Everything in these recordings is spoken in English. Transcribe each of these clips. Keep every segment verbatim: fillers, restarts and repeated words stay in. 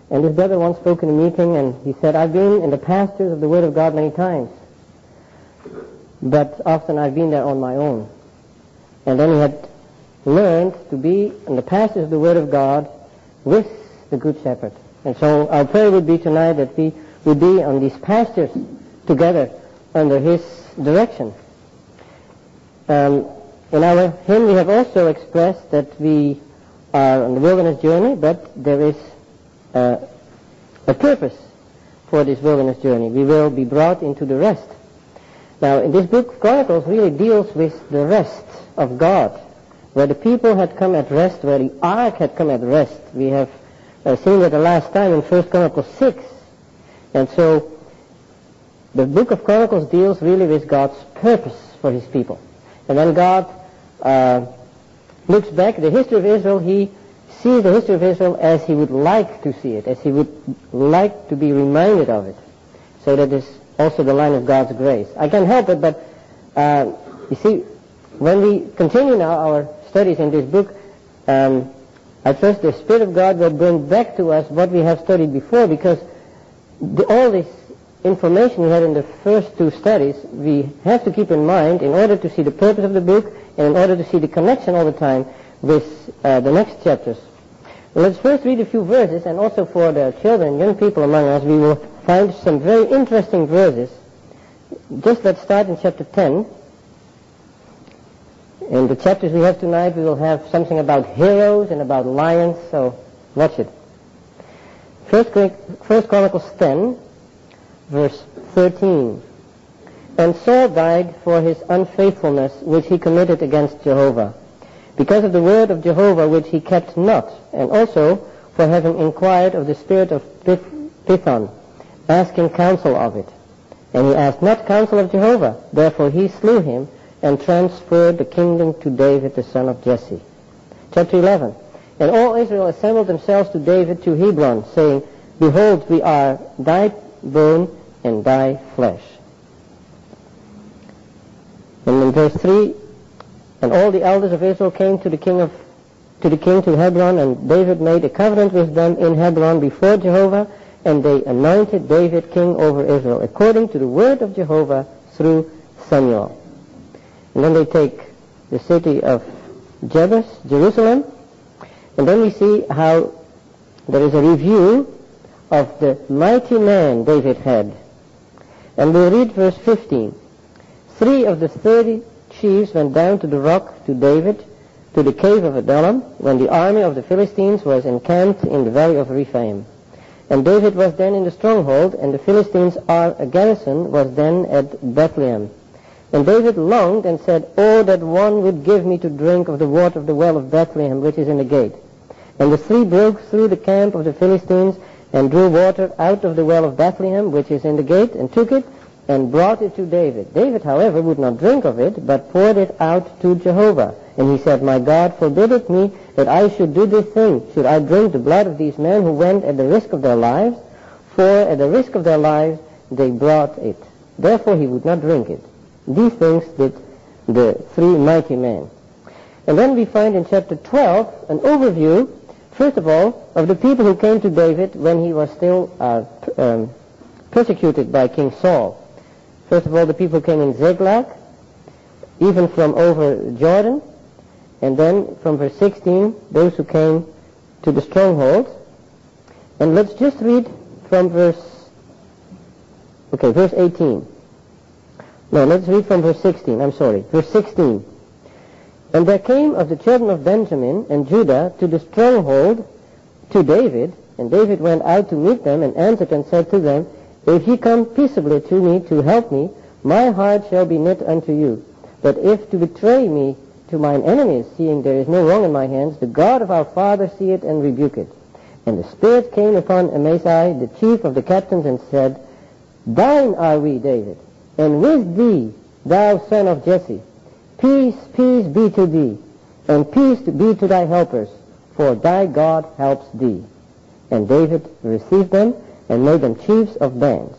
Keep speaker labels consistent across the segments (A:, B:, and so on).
A: And this brother once spoke in a meeting, and he said, I've been in the pastures of the Word of God many times, but often I've been there on my own. And then he had learned to be in the pastures of the Word of God with the Good Shepherd. And so our prayer would be tonight that we would be on these pastures together under his direction. Um, in our hymn we have also expressed that we are on the wilderness journey, but there is uh, a purpose for this wilderness journey. We will be brought into the rest. Now, in this book of Chronicles really deals with the rest of God, where the people had come at rest, where the ark had come at rest. We have uh, seen that the last time in First Chronicles six. And so the book of Chronicles deals really with God's purpose for his people. And when God uh, looks back at the history of Israel, he sees the history of Israel as he would like to see it, as he would like to be reminded of it. So that is also the line of God's grace. I can't help it, but uh, you see, when we continue now our studies in this book, um, I trust the Spirit of God will bring back to us what we have studied before, because the, all this information we had in the first two studies, we have to keep in mind in order to see the purpose of the book and in order to see the connection all the time with uh, the next chapters. Well, let's first read a few verses, and also for the children, young people among us, we will find some very interesting verses. Just let's start in chapter ten. In the chapters we have tonight, we will have something about heroes and about lions, so watch it. First, First Chronicles ten, verse thirteen. And Saul died for his unfaithfulness which he committed against Jehovah, because of the word of Jehovah which he kept not, and also for having inquired of the spirit of Pithon, asking counsel of it. And he asked not counsel of Jehovah, therefore he slew him, and transferred the kingdom to David the son of Jesse. Chapter eleven. And all Israel assembled themselves to David to Hebron, saying, Behold, we are thy bone and thy flesh. And in verse three, and all the elders of Israel came to the king of to the king to Hebron, and David made a covenant with them in Hebron before Jehovah, and they anointed David king over Israel, according to the word of Jehovah through Samuel. And then they take the city of Jebus, Jerusalem, and then we see how there is a review of the mighty man David had. And we'll read verse fifteen. Three of the thirty chiefs went down to the rock to David, to the cave of Adullam, when the army of the Philistines was encamped in the valley of Rephaim. And David was then in the stronghold, and the Philistines' garrison was then at Bethlehem. And David longed and said, Oh, that one would give me to drink of the water of the well of Bethlehem, which is in the gate. And the three broke through the camp of the Philistines, and drew water out of the well of Bethlehem, which is in the gate, and took it, and brought it to David. David, however, would not drink of it, but poured it out to Jehovah. And he said, My God forbiddeth me that I should do this thing. Should I drink the blood of these men who went at the risk of their lives? For at the risk of their lives they brought it. Therefore he would not drink it. These things did the three mighty men. And then we find in chapter twelve an overview, first of all, of the people who came to David when he was still uh, um, persecuted by King Saul. First of all, the people came in Ziklag, even from over Jordan, and then from verse sixteen, those who came to the stronghold. And let's just read from verse, okay, verse eighteen. No, let's read from verse sixteen, I'm sorry, verse sixteen. And there came of the children of Benjamin and Judah to the stronghold to David, and David went out to meet them, and answered and said to them, If ye come peaceably to me to help me, my heart shall be knit unto you. But if to betray me to mine enemies, seeing there is no wrong in my hands, the God of our father see it and rebuke it. And the Spirit came upon Amasai, the chief of the captains, and said, Thine are we, David, and with thee, thou son of Jesse. Peace, peace be to thee, and peace be to thy helpers, for thy God helps thee. And David received them, and made them chiefs of bands.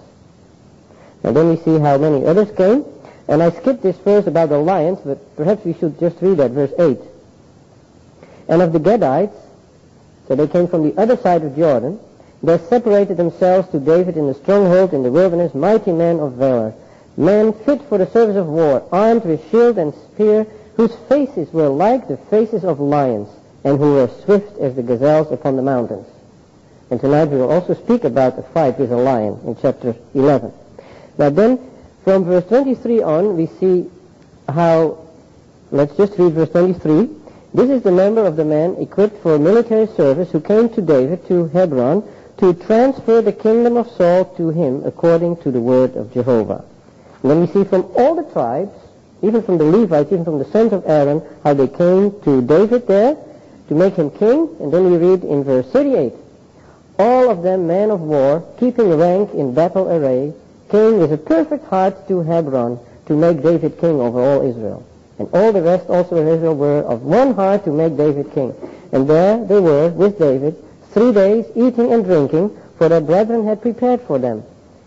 A: And then we see how many others came. And I skipped this verse about the lions, but perhaps we should just read that, verse eight. And of the Gadites, so they came from the other side of Jordan, They separated themselves to David in the stronghold in the wilderness, mighty men of valor, men fit for the service of war, armed with shield and spear, whose faces were like the faces of lions, and who were swift as the gazelles upon the mountains. And tonight we will also speak about a fight with a lion in chapter eleven. Now then, from verse twenty-three on, we see how, let's just read verse twenty-three. This is the number of the men equipped for military service who came to David to Hebron to transfer the kingdom of Saul to him according to the word of Jehovah. And then we see from all the tribes, even from the Levites, even from the sons of Aaron, how they came to David there to make him king. And then we read in verse thirty-eight, all of them men of war, keeping rank in battle array, came with a perfect heart to Hebron to make David king over all Israel. And all the rest also of Israel were of one heart to make David king. And there they were with David three days eating and drinking, for their brethren had prepared for them.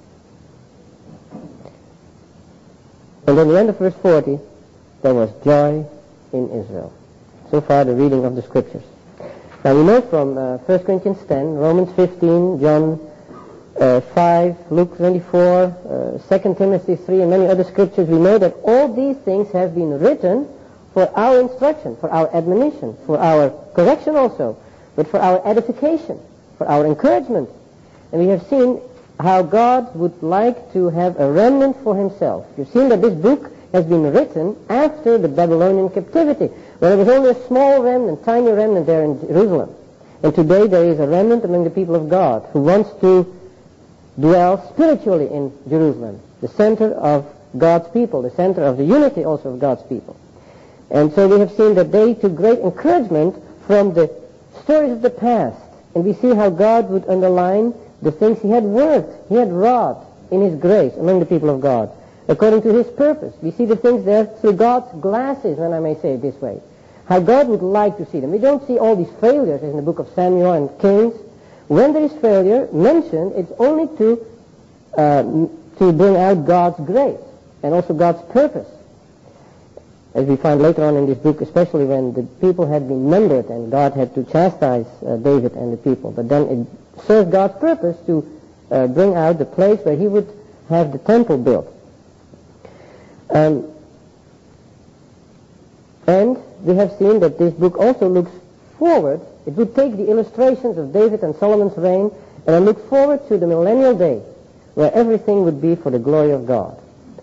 A: And in the end of verse forty, there was joy in Israel. So far the reading of the scriptures. Now we know from uh, First Corinthians ten, Romans fifteen, John uh, five, Luke twenty-four, uh, Second Timothy three, and many other scriptures, we know that all these things have been written for our instruction, for our admonition, for our correction also, but for our edification, for our encouragement. And we have seen how God would like to have a remnant for himself. You've seen that this book has been written after the Babylonian captivity, where there was only a small remnant, tiny remnant there in Jerusalem. And today there is a remnant among the people of God who wants to dwell spiritually in Jerusalem, the center of God's people, the center of the unity also of God's people. And so we have seen that they took great encouragement from the stories of the past. And we see how God would underline the things he had worked, he had wrought in his grace among the people of God, according to his purpose. We see the things there through God's glasses, when I may say it this way. How God would like to see them. We don't see all these failures as in the book of Samuel and Kings. When there is failure mentioned, it's only to uh, to bring out God's grace and also God's purpose. As we find later on in this book, especially when the people had been numbered and God had to chastise uh, David and the people. But then it served God's purpose to uh, bring out the place where he would have the temple built. Um, and we have seen that this book also looks forward. It would take the illustrations of David and Solomon's reign and look forward to the millennial day, where everything would be for the glory of God.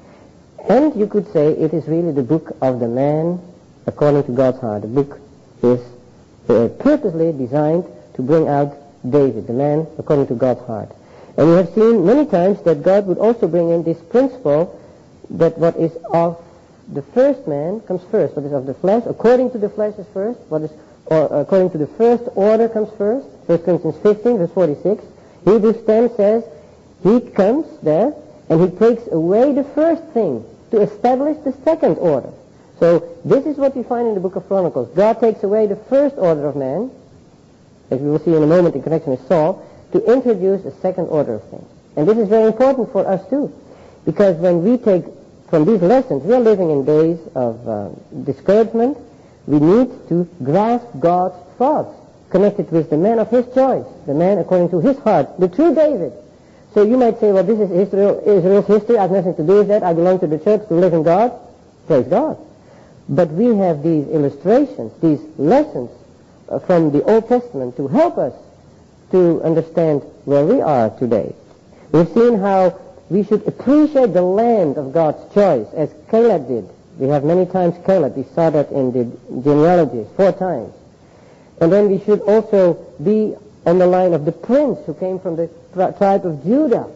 A: And you could say it is really the book of the man according to God's heart. The book is uh, purposely designed to bring out David, the man according to God's heart. And we have seen many times that God would also bring in this principle that what is of the first man comes first. What is of the flesh, according to the flesh is first. What is or according to the first order comes first. First Corinthians fifteen, verse forty-six. Hebrews ten says, he comes there and he takes away the first thing to establish the second order. So this is what we find in the book of Chronicles. God takes away the first order of man, as we will see in a moment in connection with Saul, to introduce a second order of things. And this is very important for us too, because when we take from these lessons, we are living in days of uh, discouragement. We need to grasp God's thoughts connected with the man of his choice, the man according to his heart, the true David. So you might say, well, this is Israel, Israel's history. I have nothing to do with that. I belong to the church, to live in God. Praise God. But we have these illustrations, these lessons uh, from the Old Testament to help us to understand where we are today. We've seen how we should appreciate the land of God's choice, as Caleb did. We have many times Caleb. We saw that in the genealogies, four times. And then we should also be on the line of the prince who came from the tri- tribe of Judah.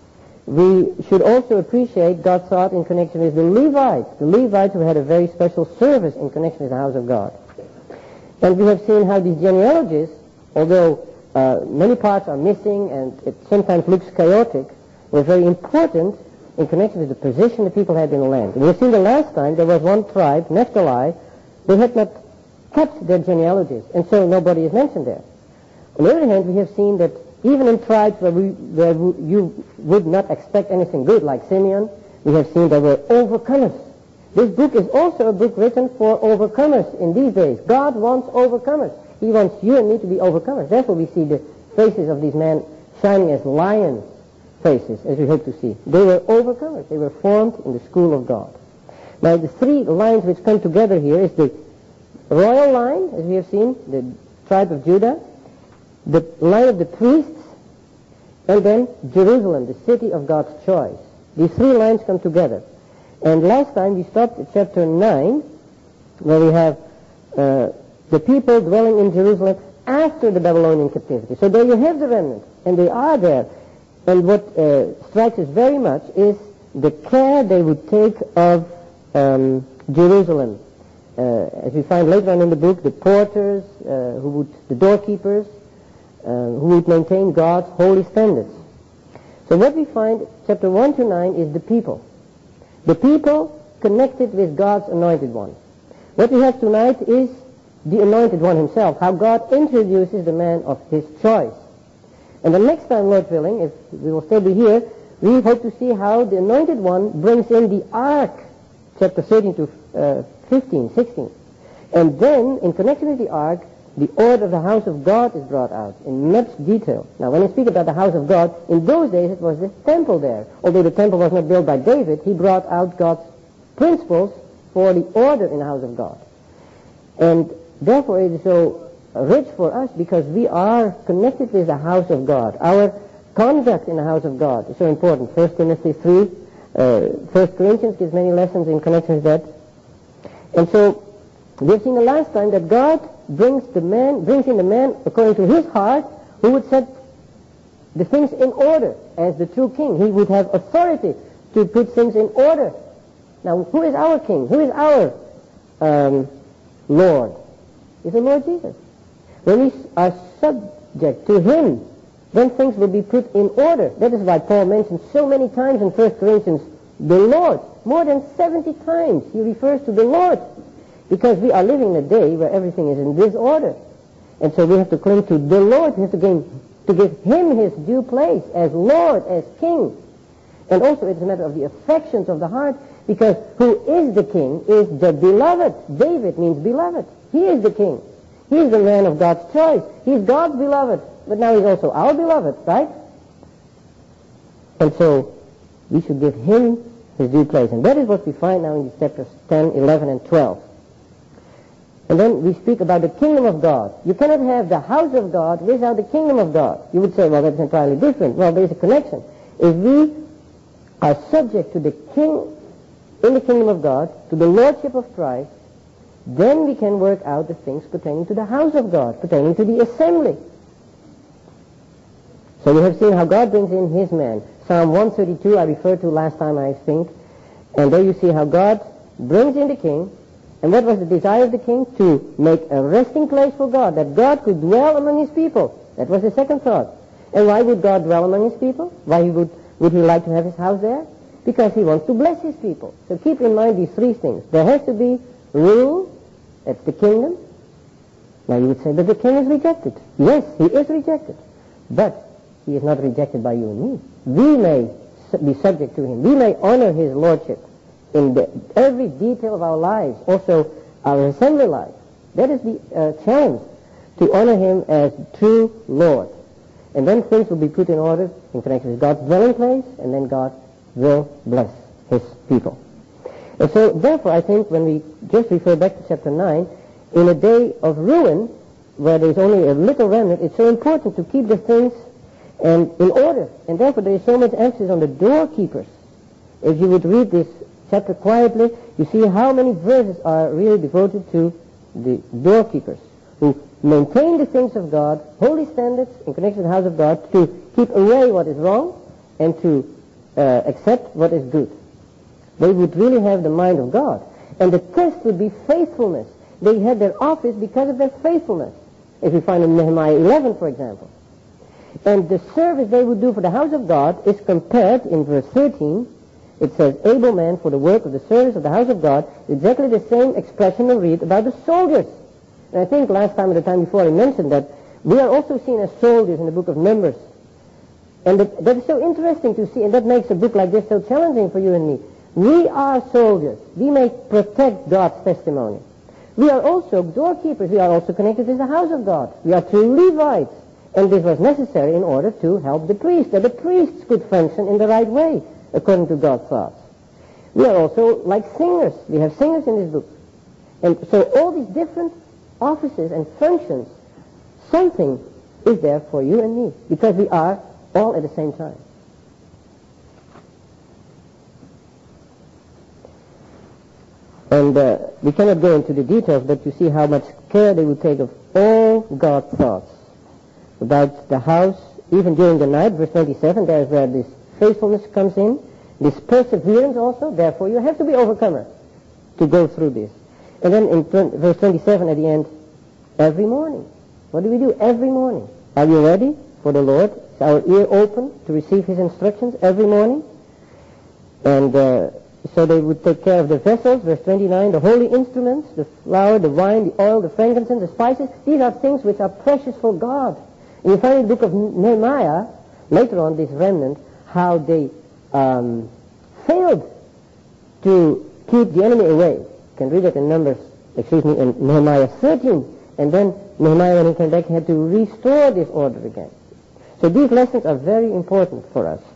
A: We should also appreciate God's thought in connection with the Levites, the Levites who had a very special service in connection with the house of God. And we have seen how these genealogies, although uh, many parts are missing and it sometimes looks chaotic, were very important in connection with the position the people had in the land. We have seen the last time there was one tribe, Naphtali, they had not kept their genealogies, and so nobody is mentioned there. On the other hand, we have seen that even in tribes where, we, where you would not expect anything good, like Simeon, we have seen there were overcomers. This book is also a book written for overcomers in these days. God wants overcomers. He wants you and me to be overcomers. Therefore we see the faces of these men shining as lions' faces, as we hope to see. They were overcomers. They were formed in the school of God. Now, the three lines which come together here is the royal line, as we have seen, the tribe of Judah, the line of the priests, and then Jerusalem, the city of God's choice. These three lines come together. And last time we stopped at chapter nine, where we have uh, the people dwelling in Jerusalem after the Babylonian captivity. So there you have the remnant, and they are there. And what uh, strikes us very much is the care they would take of um, Jerusalem. Uh, as we find later on in the book, the porters, uh, who would, the doorkeepers, uh, who would maintain God's holy standards. So what we find, chapter one to nine, is the people. The people connected with God's anointed one. What we have tonight is the anointed one himself, how God introduces the man of his choice. And the next time, Lord willing, if we will still be here, we hope to see how the anointed one brings in the ark, chapter thirteen to uh, fifteen, sixteen. And then, in connection with the ark, the order of the house of God is brought out in much detail. Now, when I speak about the house of God, in those days it was the temple there. Although the temple was not built by David, he brought out God's principles for the order in the house of God. And therefore it is so rich for us because we are connected with the house of God. Our conduct in the house of God is so important. First Timothy three, uh, First Corinthians gives many lessons in connection with that. And so we have seen the last time that God brings the man, brings in the man according to his heart, who would set the things in order as the true king. He would have authority to put things in order. Now, who is our king? Who is our um, Lord? It's the Lord Jesus. When we are subject to him, then things will be put in order. That is why Paul mentions so many times in First Corinthians, the Lord. More than seventy times he refers to the Lord. Because we are living in a day where everything is in disorder. And so we have to cling to the Lord. We have to, gain, to give him his due place as Lord, as King. And also it's a matter of the affections of the heart, because who is the king is the beloved. David means beloved. He is the king. He is the man of God's choice. He is God's beloved. But now he's also our beloved, right? And so we should give him his due place. And that is what we find now in these chapters ten, eleven, and twelve. And then we speak about the kingdom of God. You cannot have the house of God without the kingdom of God. You would say, well, that's entirely different. Well, there is a connection. If we are subject to the king in the kingdom of God, to the lordship of Christ, then we can work out the things pertaining to the house of God, pertaining to the assembly. So we have seen how God brings in his man. Psalm one thirty-two I referred to last time, I think. And there you see how God brings in the king. And what was the desire of the king? To make a resting place for God, that God could dwell among his people. That was the second thought. And why would God dwell among his people? Why would, would he like to have his house there? Because he wants to bless his people. So keep in mind these three things. There has to be rule. That's the kingdom. Now you would say, but the king is rejected. Yes, he is rejected. But he is not rejected by you and me. We may be subject to him. We may honor his lordship in the, every detail of our lives, also our assembly life. That is the uh, challenge, to honor him as true Lord. And then things will be put in order in connection with God's dwelling place, and then God will bless his people. And so, therefore, I think when we just refer back to chapter nine, in a day of ruin, where there is only a little remnant, it's so important to keep the things and in order. And therefore, there is so much emphasis on the doorkeepers. If you would read this chapter quietly, you see how many verses are really devoted to the doorkeepers, who maintain the things of God, holy standards in connection with the house of God, to keep away what is wrong and to uh, accept what is good. They would really have the mind of God. And the test would be faithfulness. They had their office because of their faithfulness, as we find in Nehemiah eleven, for example. And the service they would do for the house of God is compared in verse thirteen. It says, able man for the work of the service of the house of God, exactly the same expression we read about the soldiers. And I think last time or the time before I mentioned that we are also seen as soldiers in the book of Numbers. And that, that is so interesting to see, and that makes a book like this so challenging for you and me. We are soldiers. We may protect God's testimony. We are also doorkeepers. We are also connected with the house of God. We are true Levites. And this was necessary in order to help the priests, that the priests could function in the right way, according to God's thoughts. We are also like singers. We have singers in this book. And so all these different offices and functions, something is there for you and me, because we are all at the same time. And uh, we cannot go into the details, but you see how much care they would take of all God's thoughts about the house, even during the night. Verse twenty-seven, there is where this faithfulness comes in, this perseverance also. Therefore, you have to be overcomer to go through this. And then in tw- verse twenty-seven at the end, every morning. What do we do every morning? Are you ready for the Lord? Is our ear open to receive His instructions every morning? And uh, so they would take care of the vessels, verse twenty-nine, the holy instruments, the flour, the wine, the oil, the frankincense, the spices. These are things which are precious for God. And you find in the book of Nehemiah, later on, this remnant, how they um, failed to keep the enemy away. You can read it in Numbers, excuse me, in Nehemiah thirteen. And then Nehemiah, when he came back, had to restore this order again. So these lessons are very important for us.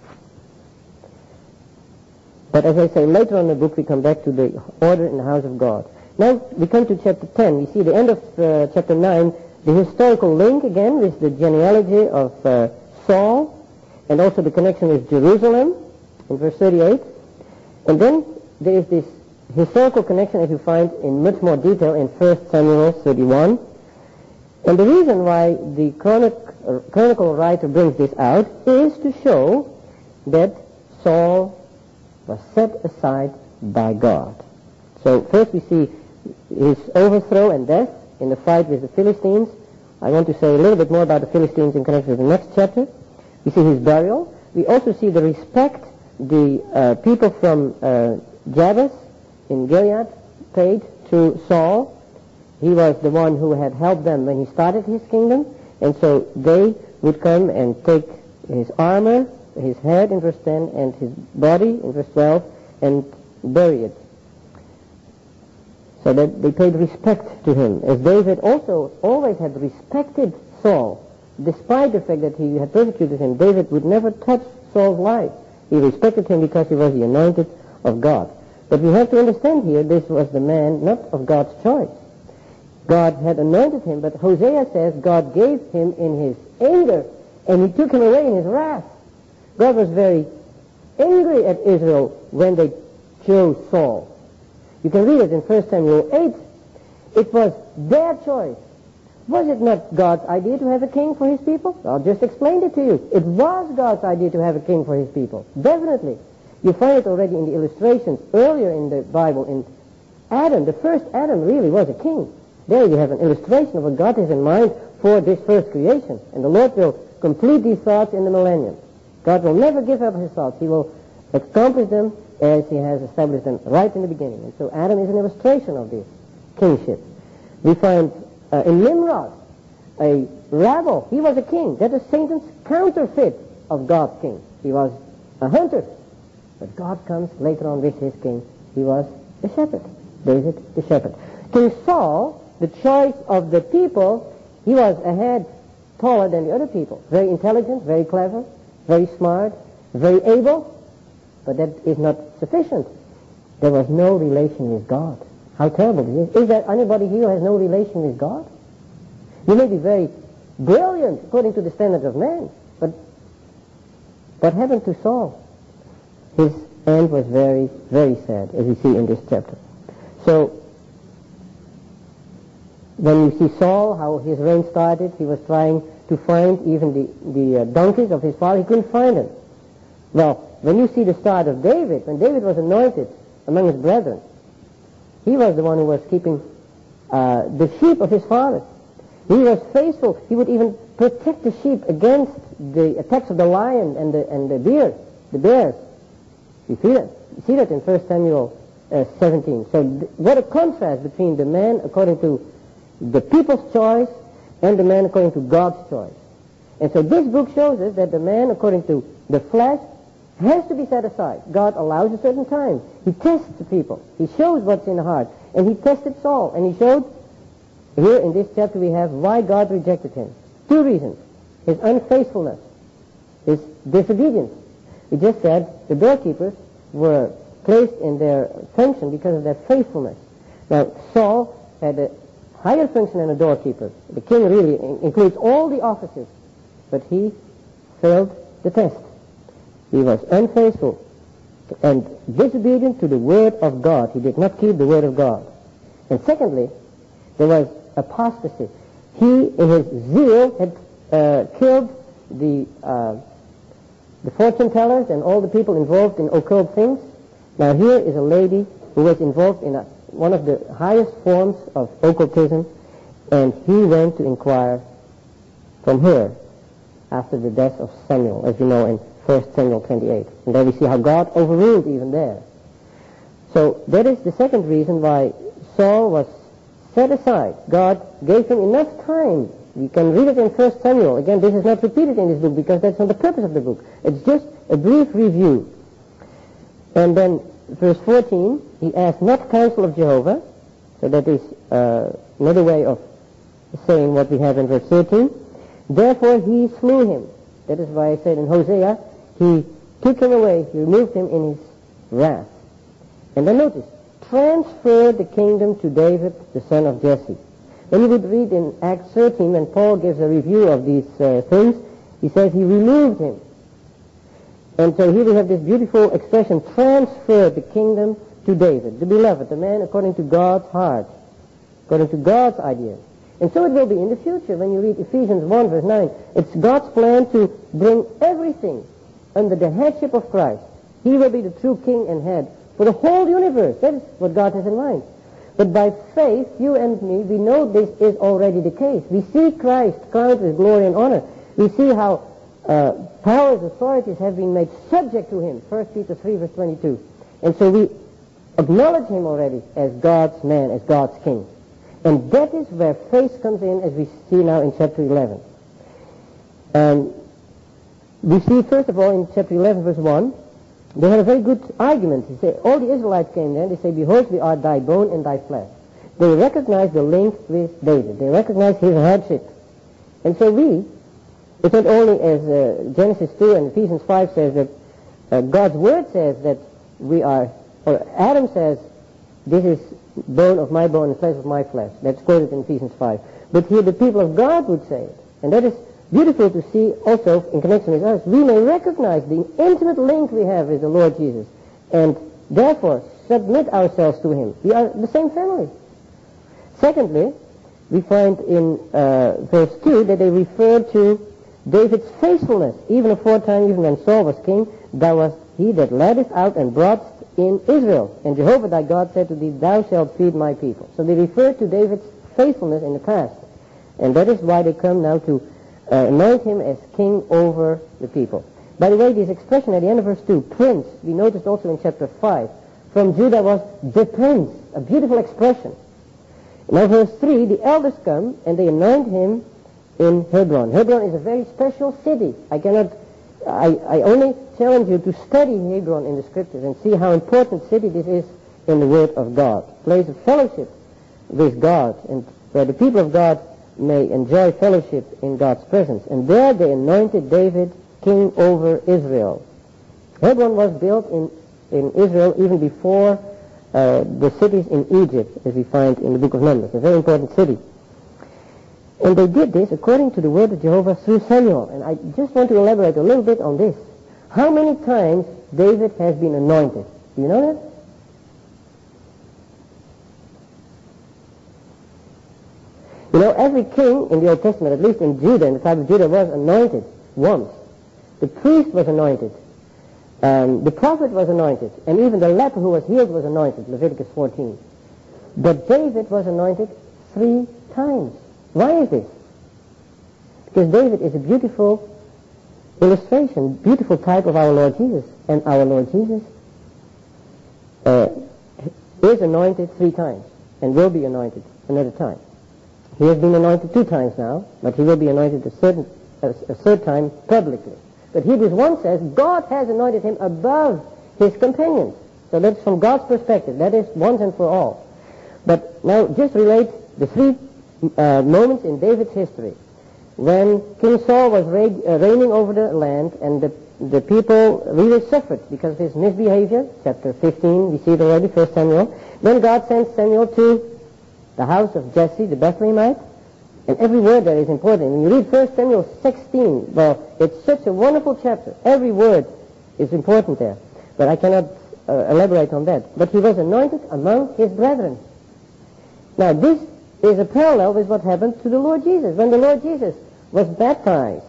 A: But as I say, later on in the book we come back to the order in the house of God. Now we come to chapter ten. We see the end of uh, chapter nine, the historical link again with the genealogy of uh, Saul, and also the connection with Jerusalem in verse thirty-eight. And then there is this historical connection, as you find in much more detail in First Samuel thirty-one. And the reason why the chronic, uh, chronicle writer brings this out is to show that Saul was set aside by God. So first we see his overthrow and death in the fight with the Philistines. I want to say a little bit more about the Philistines in connection with the next chapter. We see his burial. We also see the respect the uh, people from uh, Jabez in Gilead paid to Saul. He was the one who had helped them when he started his kingdom, and so they would come and take his armor, his head in verse ten, and his body in verse twelve, and bury it. So that they paid respect to him. As David also always had respected Saul, despite the fact that he had persecuted him, David would never touch Saul's life. He respected him because he was the anointed of God. But we have to understand here, this was the man not of God's choice. God had anointed him, but Hosea says God gave him in his anger, and he took him away in his wrath. God was very angry at Israel when they chose Saul. You can read it in First Samuel eight. It was their choice. Was it not God's idea to have a king for his people? I'll just explain it to you. It was God's idea to have a king for his people. Definitely. You find it already in the illustrations earlier in the Bible. In Adam, the first Adam really was a king. There you have an illustration of what God has in mind for this first creation. And the Lord will complete these thoughts in the millennium. God will never give up his thoughts. He will accomplish them as he has established them right in the beginning. And so Adam is an illustration of this kingship. We find uh, in Nimrod, a rebel. He was a king. That is Satan's counterfeit of God's king. He was a hunter. But God comes later on with his king. He was the shepherd. David the shepherd. King Saul, the choice of the people, he was a head taller than the other people. Very intelligent, very clever, very smart, very able. But that is not sufficient. There was no relation with God. How terrible it is. Is there anybody here who has no relation with God? You may be very brilliant according to the standards of man, but what happened to Saul? His end was very, very sad, as we see in this chapter. So, when you see Saul, how his reign started, he was trying to find even the, the uh, donkeys of his father. He couldn't find them. Well, when you see the start of David, when David was anointed among his brethren, he was the one who was keeping uh, the sheep of his father. He was faithful. He would even protect the sheep against the attacks of the lion and the and the bear, the bears. You see that? You see that in First Samuel uh, seventeen. So th- what a contrast between the man according to the people's choice and the man according to God's choice. And so this book shows us that the man according to the flesh has to be set aside. God allows a certain time. He tests the people. He shows what's in the heart. And he tested Saul. And he showed, here in this chapter we have why God rejected him. Two reasons. his unfaithfulness, his disobedience. We just said the doorkeepers were placed in their function because of their faithfulness. Now, Saul had a higher function than a doorkeeper. The king really in- includes all the offices, but he failed the test. He was unfaithful and disobedient to the word of God. He did not keep the word of God. And secondly, there was apostasy. He, in his zeal, had uh, killed the uh, the fortune tellers and all the people involved in occult things. Now here is a lady who was involved in a, one of the highest forms of occultism, and he went to inquire from her after the death of Samuel, as you know in First Samuel twenty-eight. And there we see how God overruled even there. So that is the second reason why Saul was set aside. God gave him enough time. We can read it in First Samuel. Again, this is not repeated in this book because that's not the purpose of the book. It's just a brief review. And then verse fourteen, he asked not counsel of Jehovah. So that is uh, another way of saying what we have in verse thirteen. Therefore he slew him. That is why I said in Hosea, he took him away, he removed him in his wrath. And then notice, transferred the kingdom to David, the son of Jesse. When you would read in Acts thirteen, when Paul gives a review of these uh, things, he says he removed him. And so here we have this beautiful expression, transferred the kingdom to David, the beloved, the man according to God's heart, according to God's idea. And so it will be in the future when you read Ephesians one verse nine. It's God's plan to bring everything under the headship of Christ. He will be the true king and head for the whole universe. That is what God has in mind. But by faith, you and me, we know this is already the case. We see Christ crowned with glory and honor. We see how uh, powers, authorities have been made subject to him. First Peter three verse twenty-two. And so we acknowledge him already as God's man, as God's king. And that is where faith comes in, as we see now in chapter eleven. Um, we see, first of all, in chapter eleven, verse one, they had a very good argument. They say, all the Israelites came there, they say, behold, we are thy bone and thy flesh. They recognize the link with David. They recognize his hardship. And so we, it's not only as uh, Genesis two and Ephesians five says that uh, God's word says that we are, or Adam says, this is bone of my bone and flesh of my flesh. That's quoted in Ephesians five. But here the people of God would say it. And that is beautiful to see also in connection with us. We may recognize the intimate link we have with the Lord Jesus and therefore submit ourselves to him. We are the same family. Secondly, we find in uh, verse two that they refer to David's faithfulness. Even aforetime, even when Saul was king, thou wast he that leddest out and brought in Israel. And Jehovah thy God said to thee, thou shalt feed my people. So they refer to David's faithfulness in the past. And that is why they come now to uh, anoint him as king over the people. By the way, this expression at the end of verse two, prince, we noticed also in chapter five. From Judah was the prince, a beautiful expression. Now verse three, the elders come and they anoint him in Hebron. Hebron is a very special city. I cannot, I, I only challenge you to study Hebron in the scriptures and see how important city this is in the word of God. Place of fellowship with God and where the people of God may enjoy fellowship in God's presence. And there they anointed David king over Israel. Hebron was built in, in Israel even before uh, the cities in Egypt, as we find in the book of Numbers, a very important city. And they did this according to the word of Jehovah through Samuel. And I just want to elaborate a little bit on this. How many times David has been anointed? Do you know that? You know, every king in the Old Testament, at least in Judah, in the tribe of Judah, was anointed once. The priest was anointed. Um, the prophet was anointed. And even the leper who was healed was anointed, Leviticus fourteen. But David was anointed three times. Why is this? Because David is a beautiful illustration, beautiful type of our Lord Jesus. And our Lord Jesus uh, is anointed three times and will be anointed another time. He has been anointed two times now, but he will be anointed a, certain, a, a third time publicly. But Hebrews one says God has anointed him above his companions. So that's from God's perspective. That is once and for all. But now just relate the three uh, moments in David's history when King Saul was reig- uh, reigning over the land, and the, the people really suffered because of his misbehavior. Chapter fifteen, we see it already, First Samuel. Then God sent Samuel to the house of Jesse, the Bethlehemite, and every word there is important. When you read First Samuel sixteen, well, it's such a wonderful chapter. Every word is important there, but I cannot uh, elaborate on that. But he was anointed among his brethren. Now, this is a parallel with what happened to the Lord Jesus. When the Lord Jesus was baptized,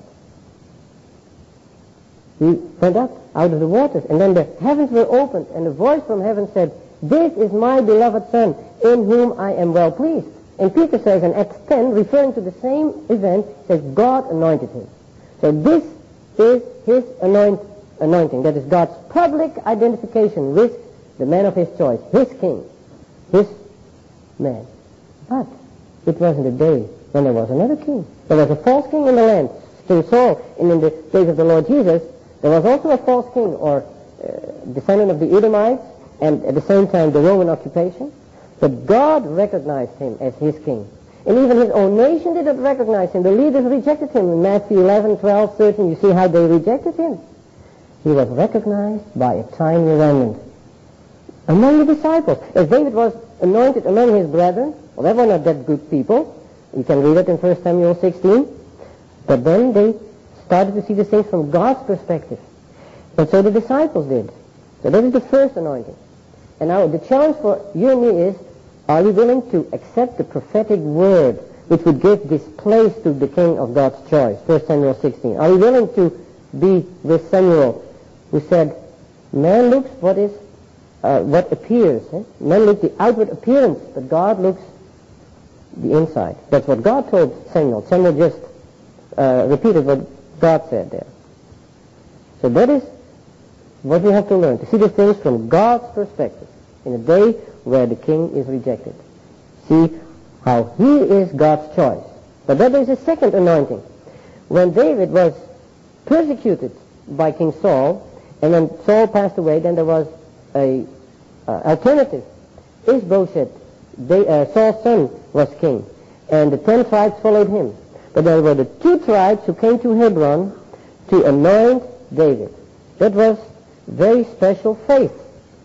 A: he went up out of the waters, and then the heavens were opened, and a voice from heaven said, "This is my beloved Son, in whom I am well pleased." And Peter says in Acts ten, referring to the same event, says God anointed him. So this is his anoint, anointing. That is God's public identification with the man of his choice, his king, his man. But it wasn't a day when there was another king. There was a false king in the land, King Saul, and in the days of the Lord Jesus, there was also a false king, or uh, descendant of the Edomites, and at the same time the Roman occupation. But God recognized him as his king. And even his own nation did not recognize him. The leaders rejected him. In Matthew eleven, twelve, thirteen, you see how they rejected him. He was recognized by a tiny remnant among the disciples. As David was anointed among his brethren, well, they were not that good people. You can read it in First Samuel sixteen. But then they started to see the things from God's perspective. And so the disciples did. So that is the first anointing. And now the challenge for you and me is, are we willing to accept the prophetic word which would give this place to the king of God's choice? First Samuel sixteen. Are we willing to be with Samuel, who said, man looks what is, uh, what appears. Eh? Man looks the outward appearance, but God looks the inside. That's what God told Samuel. Samuel just uh, repeated what God said there. So that is what we have to learn, to see the things from God's perspective in a day where the king is rejected. See how he is God's choice. But then there is a second anointing. When David was persecuted by King Saul, and when Saul passed away, then there was a uh, alternative. Ishbosheth, they, uh, Saul's son, was king, and the ten tribes followed him. But there were the two tribes who came to Hebron to anoint David. That was very special faith.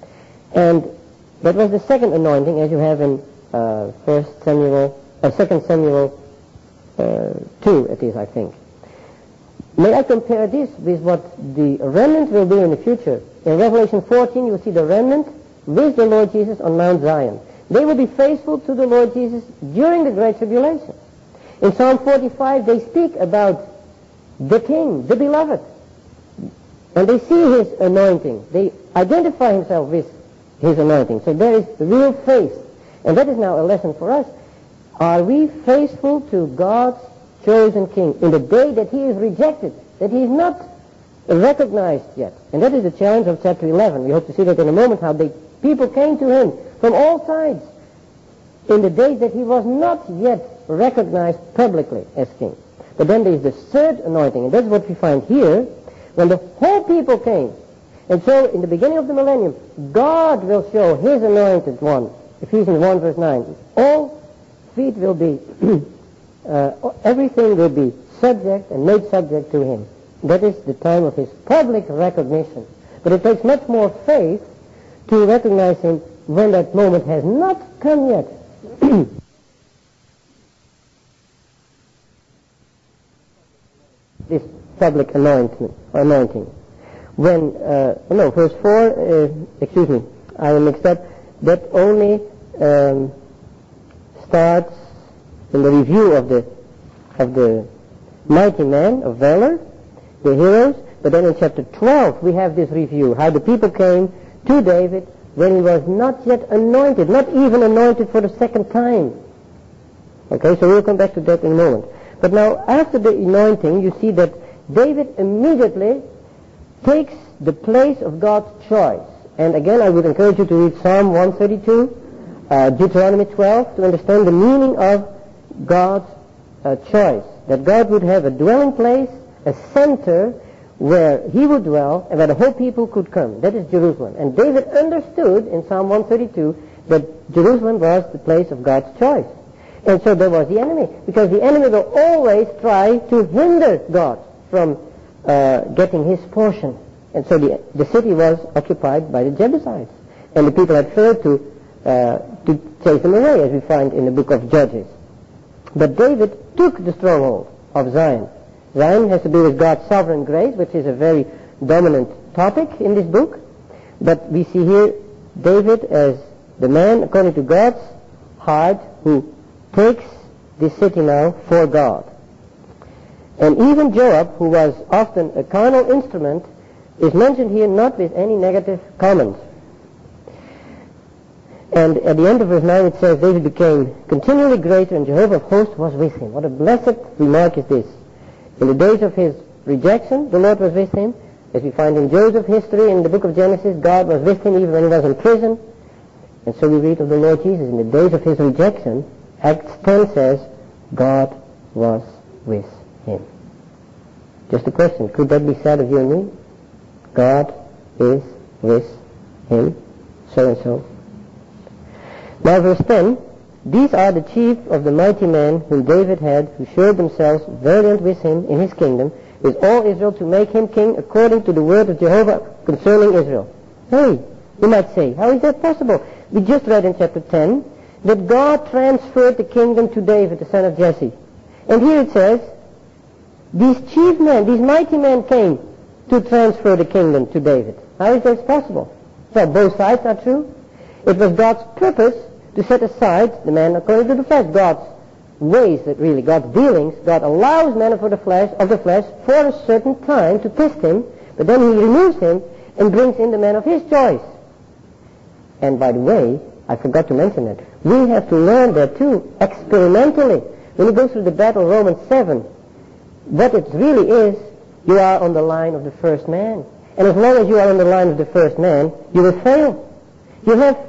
A: And that was the second anointing, as you have in uh, First Samuel, uh, Second Samuel uh, two, it is, I think. May I compare this with what the remnant will do in the future? In Revelation fourteen, you will see the remnant with the Lord Jesus on Mount Zion. They will be faithful to the Lord Jesus during the Great Tribulation. In Psalm forty-five, they speak about the King, the Beloved. And they see his anointing. They identify himself with his anointing. So there is real faith. And that is now a lesson for us. Are we faithful to God's chosen king in the day that he is rejected, that he is not recognized yet? And that is the challenge of chapter eleven. We hope to see that in a moment, how the people came to him from all sides in the days that he was not yet recognized publicly as king. But then there is the third anointing, and that's what we find here, when the whole people came. And so, in the beginning of the millennium, God will show his anointed one. Ephesians one verse nine. All feet will be, uh, everything will be subject and made subject to him. That is the time of his public recognition. But it takes much more faith to recognize him when that moment has not come yet. This public anointing. anointing. When, uh, no, verse four, uh, excuse me, I am mixed up, that only um, starts in the review of the of the mighty men of valor, the heroes, but then in chapter twelve we have this review, how the people came to David when he was not yet anointed, not even anointed for the second time. Okay, so we'll come back to that in a moment. But now, after the anointing, you see that David immediately takes the place of God's choice. And again, I would encourage you to read Psalm one thirty-two, uh, Deuteronomy twelve, to understand the meaning of God's uh, choice. That God would have a dwelling place, a center where he would dwell and where the whole people could come. That is Jerusalem. And David understood in Psalm one thirty-two that Jerusalem was the place of God's choice. And so there was the enemy, because the enemy will always try to hinder God from uh, getting his portion. And so the, the city was occupied by the Jebusites. And the people had failed to, uh, to chase them away, as we find in the book of Judges. But David took the stronghold of Zion. Zion has to do with God's sovereign grace, which is a very dominant topic in this book. But we see here David as the man, according to God's heart, who takes this city now for God. And even Joab, who was often a carnal instrument, is mentioned here not with any negative comments. And at the end of verse nine it says, David became continually greater and Jehovah of hosts was with him. What a blessed remark is this. In the days of his rejection, the Lord was with him. As we find in Joseph's history in the book of Genesis, God was with him even when he was in prison. And so we read of the Lord Jesus. In the days of his rejection, Acts ten says, God was with him. Just a question, could that be said of you and me? God is with him, so and so. Now verse ten, these are the chief of the mighty men whom David had, who showed themselves valiant with him in his kingdom, with all Israel to make him king according to the word of Jehovah concerning Israel. Hey, you might say, how is that possible? We just read in chapter ten that God transferred the kingdom to David, the son of Jesse. And here it says, these chief men, these mighty men came to transfer the kingdom to David. How is that possible? Well, both sides are true. It was God's purpose to set aside the man according to the flesh, God's ways, that really, God's dealings. God allows men of the flesh, of the flesh for a certain time to test him, but then he removes him and brings in the man of his choice. And by the way, I forgot to mention that. We have to learn that too, experimentally. When you go through the battle, Romans seven, what it really is, you are on the line of the first man. And as long as you are on the line of the first man, you will fail. You have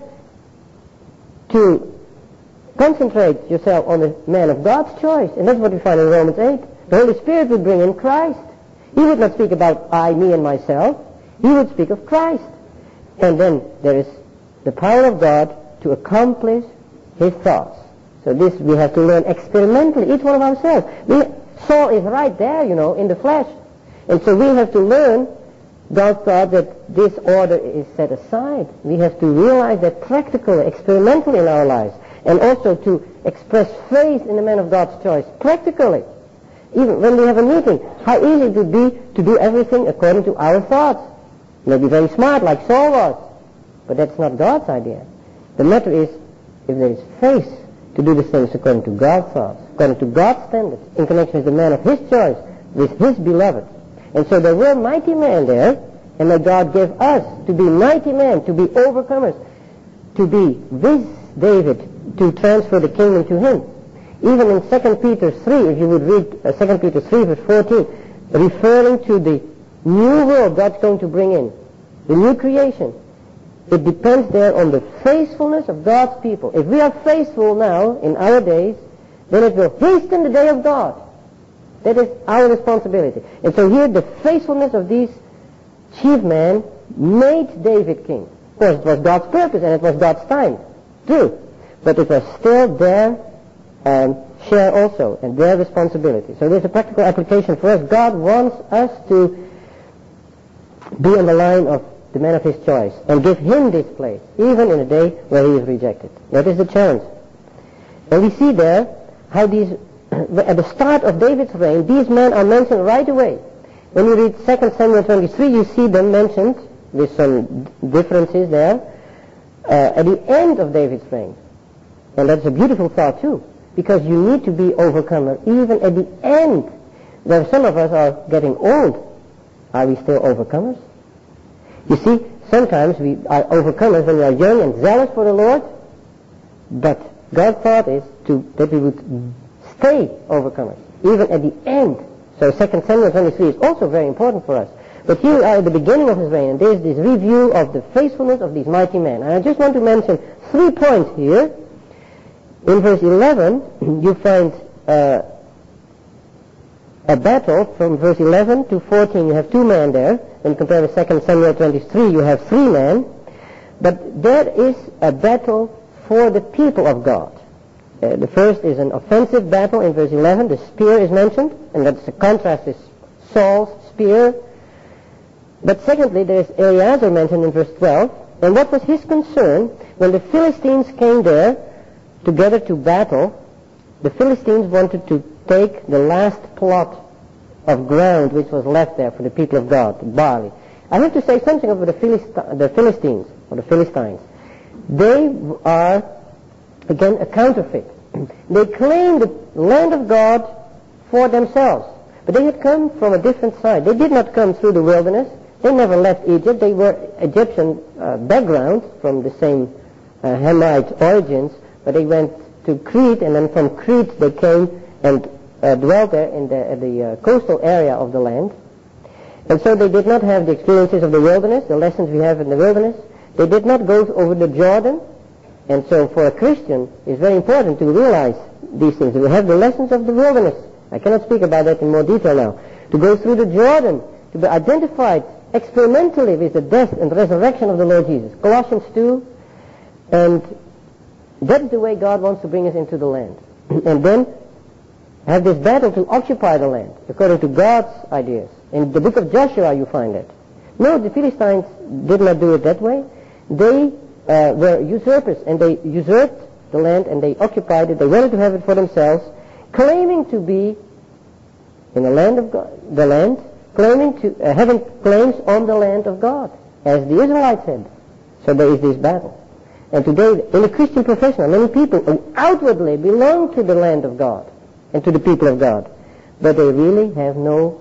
A: to concentrate yourself on the man of God's choice. And that's what we find in Romans eight. The Holy Spirit would bring in Christ. He would not speak about I, me, and myself. He would speak of Christ. And then there is the power of God to accomplish his thoughts. So this we have to learn experimentally, each one of ourselves. We, Saul is right there, you know, in the flesh. And so we have to learn God's thought that this order is set aside. We have to realize that practically, experimentally in our lives. And also to express faith in the man of God's choice, practically. Even when we have a meeting, how easy it would be to do everything according to our thoughts. Maybe very smart, like Saul was. But that's not God's idea. The matter is, if there is faith to do the things according to God's thoughts, according to God's standards, in connection with the man of his choice, with his beloved. And so there were mighty men there, and that God gave us to be mighty men, to be overcomers, to be with David, to transfer the kingdom to him. Even in Second Peter three, if you would read uh, Second Peter three verse fourteen, referring to the new world God's going to bring in, the new creation, it depends there on the faithfulness of God's people. If we are faithful now in our days, then it will hasten the day of God. That is our responsibility. And so here the faithfulness of these chief men made David king. Of course, it was God's purpose and it was God's time. True. But it was still their um, share also and their responsibility. So there's a practical application for us. God wants us to be on the line of the man of his choice and give him this place, even in a day where he is rejected. That is the challenge. And we see there how these, at the start of David's reign, these men are mentioned right away. When you read Second Samuel twenty-three, you see them mentioned with some differences there uh, at the end of David's reign. And that's a beautiful thought too, because you need to be overcomer even at the end, where some of us are getting old. Are we still overcomers? You see, sometimes we are overcomers when we are young and zealous for the Lord, but God's thought is to, that we would stay overcomers, even at the end. So Second Samuel twenty-three is also very important for us. But here we are at the beginning of his reign, and there is this review of the faithfulness of these mighty men. And I just want to mention three points here. In verse eleven, you find uh, a battle from verse eleven to fourteen. You have two men there. When you compare with Second Samuel twenty-three, you have three men. But there is a battle for the people of God. uh, the first is an offensive battle in verse eleven. The spear is mentioned, and that's a contrast to Saul's spear. But secondly, there is Eleazar mentioned in verse twelve. And what was his concern when the Philistines came there together to battle? The Philistines wanted to take the last plot of ground which was left there for the people of God, the barley. I have to say something about the, Philist- the Philistines, or the Philistines. They are, again, a counterfeit. They claim the land of God for themselves. But they had come from a different side. They did not come through the wilderness. They never left Egypt. They were Egyptian uh, background from the same uh, Hamite origins, but they went to Crete, and then from Crete they came and uh, dwelt there in the, uh, the uh, coastal area of the land. And so they did not have the experiences of the wilderness, the lessons we have in the wilderness. They did not go over the Jordan. And so for a Christian, it's very important to realize these things. We have the lessons of the wilderness. I cannot speak about that in more detail now. To go through the Jordan, to be identified experimentally with the death and resurrection of the Lord Jesus. Colossians two. And that is the way God wants to bring us into the land. And then have this battle to occupy the land, according to God's ideas. In the book of Joshua you find it. No, the Philistines did not do it that way. They uh, were usurpers, and they usurped the land, and they occupied it. They wanted to have it for themselves, claiming to be in the land of God, the land, claiming to uh, having claims on the land of God, as the Israelites had. So there is this battle. And today, in the Christian profession, many people who outwardly belong to the land of God and to the people of God, but they really have no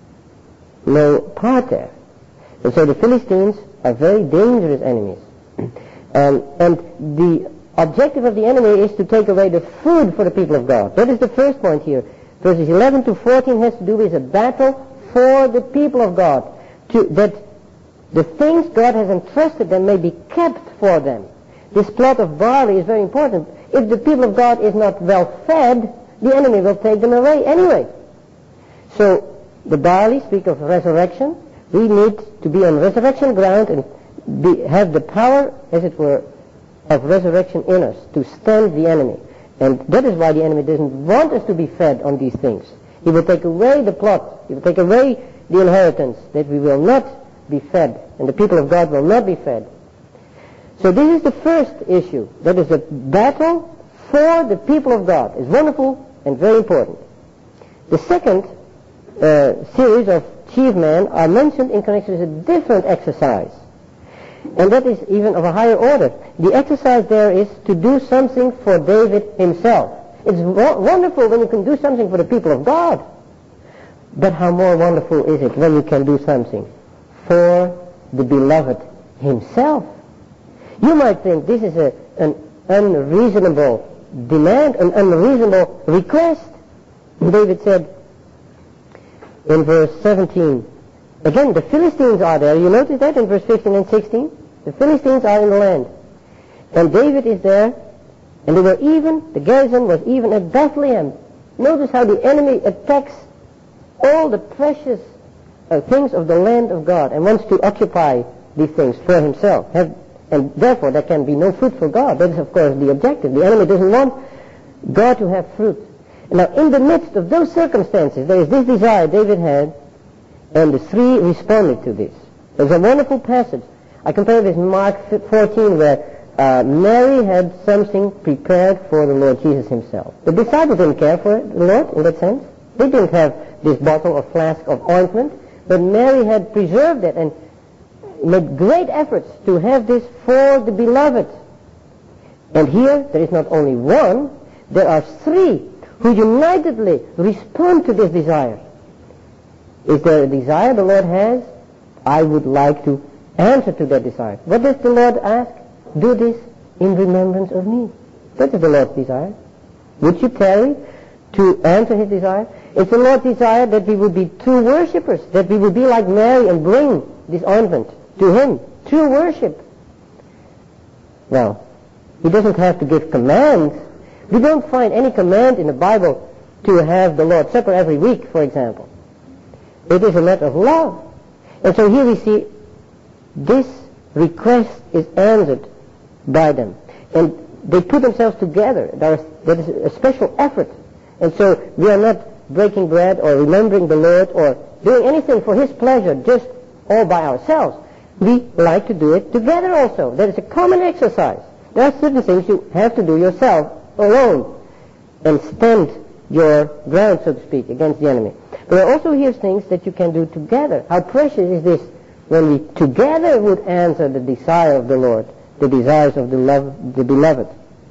A: no part there. And so the Philistines are very dangerous enemies. um, and the objective of the enemy is to take away the food for the people of God. That is the first point here. Verses eleven to fourteen has to do with a battle for the people of God, to, that the things God has entrusted them may be kept for them. This plot of barley is very important. If the people of God is not well fed, the enemy will take them away anyway. So the barley speak of resurrection. We need to be on resurrection ground and be, have the power, as it were, of resurrection in us to stand the enemy. And that is why the enemy doesn't want us to be fed on these things. He will take away the plot. He will take away the inheritance, that we will not be fed, and the people of God will not be fed. So this is the first issue. That is a battle for the people of God. It's wonderful and very important. The second uh, series of chief men are mentioned in connection with a different exercise. And that is even of a higher order. The exercise there is to do something for David himself. It's wo- wonderful when you can do something for the people of God. But how more wonderful is it when you can do something for the beloved himself? You might think this is a, an unreasonable demand, an unreasonable request. David said in verse seventeen, again, the Philistines are there. You notice that in verse fifteen and sixteen? The Philistines are in the land. And David is there, and they were even, the garrison was even at Bethlehem. Notice how the enemy attacks all the precious uh, things of the land of God and wants to occupy these things for himself. Have, and therefore there can be no fruit for God. That is, of course, the objective. The enemy doesn't want God to have fruit. And now, in the midst of those circumstances, there is this desire David had, and the three responded to this. There's a wonderful passage. I compare it with Mark fourteen, where uh, Mary had something prepared for the Lord Jesus himself. The disciples didn't care for it, the Lord, in that sense. They didn't have this bottle or flask of ointment, but Mary had preserved it and made great efforts to have this for the beloved. And here, there is not only one, there are three who unitedly respond to this desire. Is there a desire the Lord has? I would like to answer to that desire. What does the Lord ask? Do this in remembrance of me. That is the Lord's desire. Would you tarry to answer his desire? It's the Lord's desire that we would be true worshippers, that we would be like Mary and bring this ointment to him. True worship. Well, he doesn't have to give commands. We don't find any command in the Bible to have the Lord's Supper every week, for example. It is a matter of love. And so here we see this request is answered by them. And they put themselves together. There is, there is a special effort. And so we are not breaking bread or remembering the Lord or doing anything for His pleasure just all by ourselves. We like to do it together also. There is a common exercise. There are certain things you have to do yourself alone and stand your ground, so to speak, against the enemy. But there are also here things that you can do together. How precious is this when we together would answer the desire of the Lord, the desires of the, love, the beloved.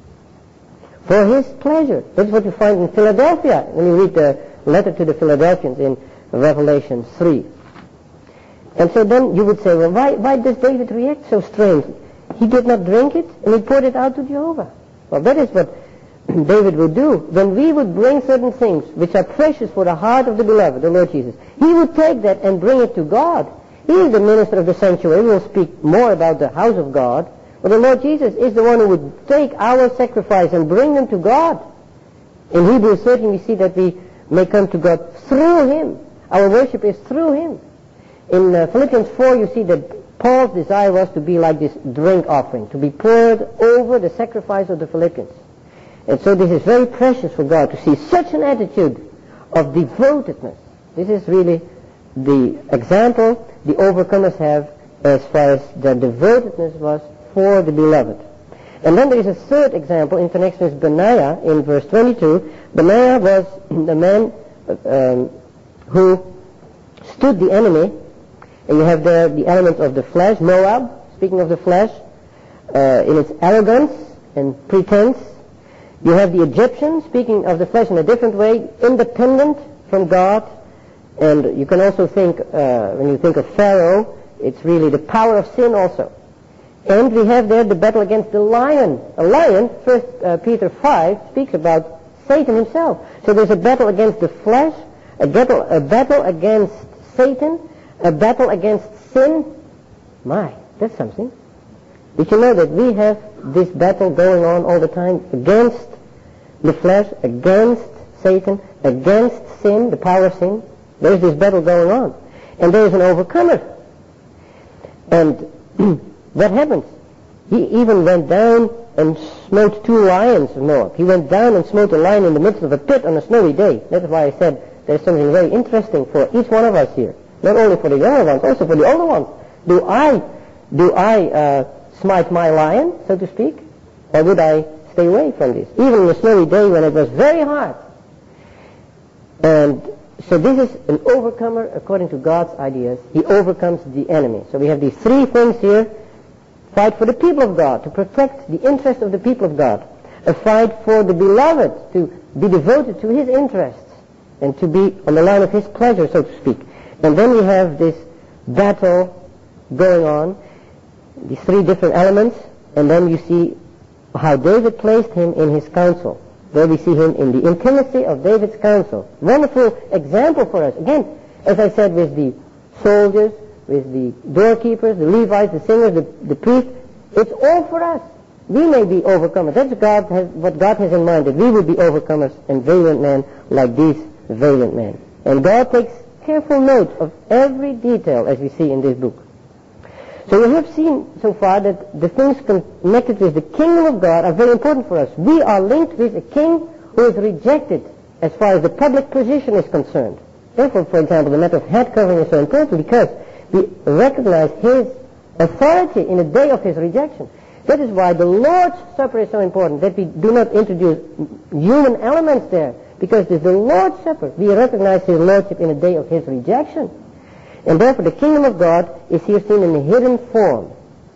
A: For His pleasure. That's what you find in Philadelphia when you read the letter to the Philadelphians in Revelation three. And so then you would say, well, why, why does David react so strangely? He did not drink it, and he poured it out to Jehovah. Well, that is what David would do. When we would bring certain things which are precious for the heart of the beloved, the Lord Jesus, He would take that and bring it to God. He is the minister of the sanctuary. We will speak more about the house of God. But the Lord Jesus is the one who would take our sacrifice and bring them to God. In Hebrews thirteen we see that we may come to God through Him. Our worship is through Him. In uh, Philippians four you see that Paul's desire was to be like this drink offering, to be poured over the sacrifice of the Philippians. And so this is very precious for God to see such an attitude of devotedness. This is really the example the overcomers have as far as their devotedness was for the beloved. And then there is a third example in connection with Benaiah in verse twenty-two. Benaiah was the man um, who stood the enemy. And you have there the elements of the flesh, Moab, speaking of the flesh, uh, in its arrogance and pretense. You have the Egyptian, speaking of the flesh in a different way, independent from God. And you can also think, uh, when you think of Pharaoh, it's really the power of sin also. And we have there the battle against the lion. A lion, First uh, Peter five, speaks about Satan himself. So there's a battle against the flesh, a battle, a battle against Satan, a battle against sin. My, that's something. Did you know that we have this battle going on all the time against the flesh, against Satan, against sin, the power of sin? There's this battle going on. And there is an overcomer. And what happens? He even went down and smote two lions of Moab. He went down and smote a lion in the midst of a pit on a snowy day. That's why I said there's something very interesting for each one of us here. Not only for the younger ones, also for the older ones. Do I, do I uh, smite my lion, so to speak? Or would I stay away from this? Even on a snowy day when it was very hard. And so this is an overcomer according to God's ideas. He overcomes the enemy. So we have these three things here. Fight for the people of God, to protect the interest of the people of God. A fight for the beloved, to be devoted to His interests and to be on the line of His pleasure, so to speak. And then we have this battle going on, these three different elements, and then you see how David placed him in his council. There we see him in the intimacy of David's council. Wonderful example for us. Again, as I said, with the soldiers, with the doorkeepers, the Levites, the singers, the, the priests, it's all for us. We may be overcomers. That's God has, what God has in mind, that we will be overcomers and valiant men like these valiant men. And God takes careful note of every detail as we see in this book. So we have seen so far that the things connected with the kingdom of God are very important for us. We are linked with a king who is rejected as far as the public position is concerned. Therefore, for example, the matter of head covering is so important because we recognize his authority in the day of his rejection. That is why the Lord's Supper is so important, that we do not introduce human elements there, because it is the Lord's Supper. We recognize his lordship in the day of his rejection. And therefore the kingdom of God is here seen in a hidden form.